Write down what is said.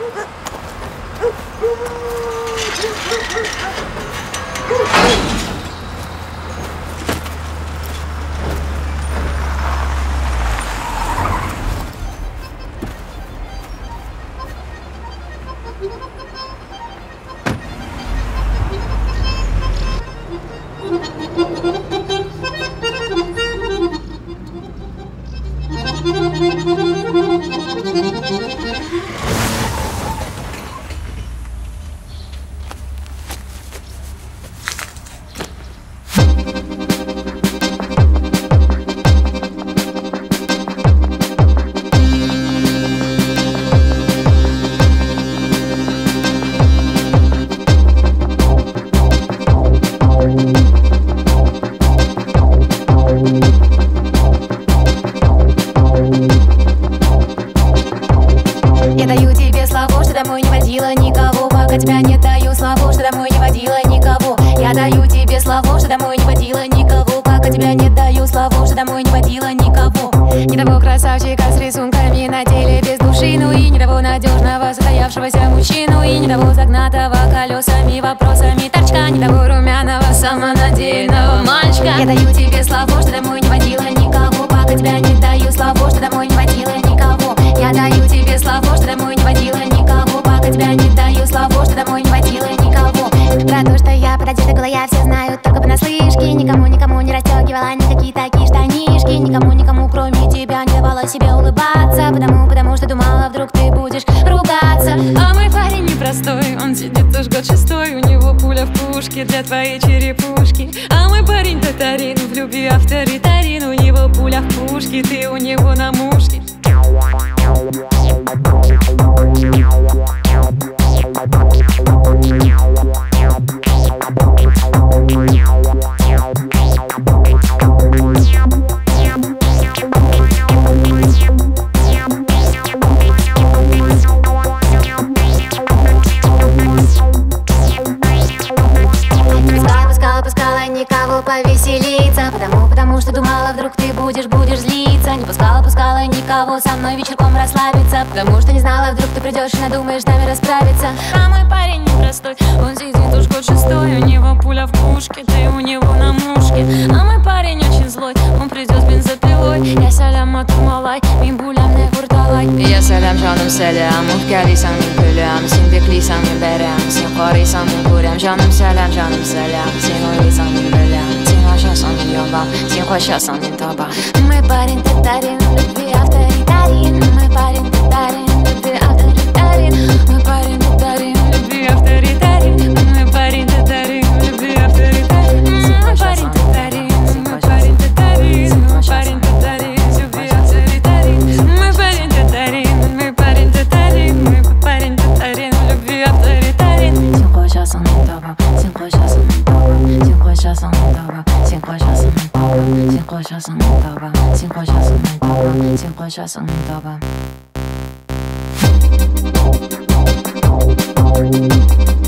Я даю тебе слово, что домой не водила никого. Пока тебя не даю слово, что домой не водила никого. Я даю тебе слово, что домой не водила никого. Пока тебя не даю слово, что домой не водила никого. Не того красавчика с рисунками на теле без души, ну и не того надежного состоявшегося мужчину, и не того загнатого колесами вопросами торчка, не того румяного самонадеянного мальчика. Я даю тебе слово, что домой не водила никого. Пока тебя не даю слово, что домой не водила никого. Я даю тебе слово, что домой не водила никого. Пока тебя не даю слово, что домой не водила никого. Про то, что я пододета была, я все знаю только понаслышке. Никому не расстегивала никакие такие штанишки. Никому, кроме тебя, не давала себе улыбаться. Потому что думала, вдруг ты будешь ругаться. А мой парень непростой, он сидит уж год шестой. У него пуля в пушке для твоей черепушки. А мой парень татарин, в любви авторитарин. У него пуля в пушке, ты у него на мушке. Пускала никого повеселиться, потому что думала, вдруг ты будешь злиться. Не пускала никого со мной вечерком расслабиться, потому что не знала, вдруг ты придешь и надумаешь с нами расправиться. А мой парень непростой, он сидит уж год шестой. У него пуля в пушке, ты у него на мушке. А мой парень очень злой, он придет с бензопилой. Я сәлем атырмалай, мен бүләмне құрталай. Я сәлем жаным сәлем, үпкәлисәң мин көләм. Син беклисәң мин бәрәм, син карыйсаң мин күрәм. Жаным сәлем, син уйлыйсаң мин беләм. Син ачасың мин ябам, син качасың мин табам. Мой парень татарин, в любви авторитарин. Мой парень татарин, в любви авторитарин. Мой парень татарин, в любви авторитарин. Мой парень татарин, в любви авторитарин. Мой парень татарин, мой парень татарин. Мой парень татарин, в любви авторитарин. Мой парень татарин, мой парень татарин. Мой парень татарин, в любви авторитарин. Син качасың мин табам, син качасың мин табам. Син качасың мин табам, син качасың мин табам. Син качасың мин табам, син качасың мин табам. Син качасың мин табам.